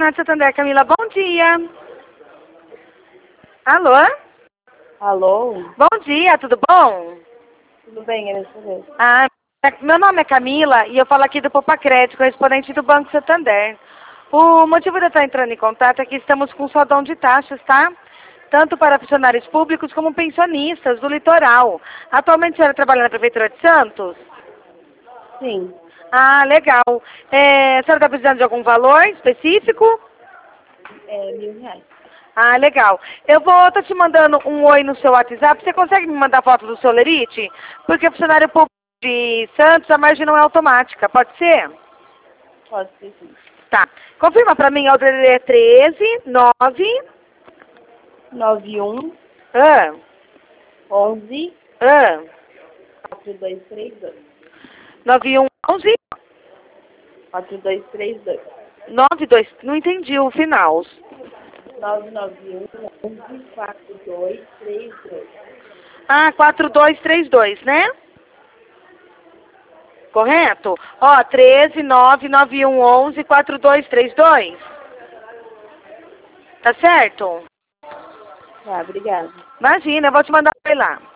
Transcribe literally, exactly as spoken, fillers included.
Nath Santander, Camila, bom dia. Alô? Alô? Bom dia, tudo bom? Tudo bem, graças a Deus. Ah, meu nome é Camila e eu falo aqui do Poupa Crédito, correspondente do Banco Santander. O motivo de eu estar entrando em contato é que estamos com saldão de taxas, tá? Tanto para funcionários públicos como pensionistas do litoral. Atualmente a senhora trabalha na Prefeitura de Santos? Sim. Ah, legal. É, a senhora está precisando de algum valor específico? É mil reais. Ah, legal. Eu vou estar te mandando um oi no seu WhatsApp. Você consegue me mandar foto do seu lerite? Porque funcionário público de Santos, a margem não é automática. Pode ser? Pode ser sim. Tá. Confirma pra mim, é o D D D treze, nove... nove um Ah, onze ah, quatro dois três dois. nove um onze quatro dois três dois. nove dois. Não entendi o final. nove nove um onze quatro dois três dois. Ah, quatro dois três dois, né? Correto? Ó, treze, nove nove um onze quatro dois três dois. Tá certo? Tá, obrigada. Imagina, eu vou te mandar pra lá.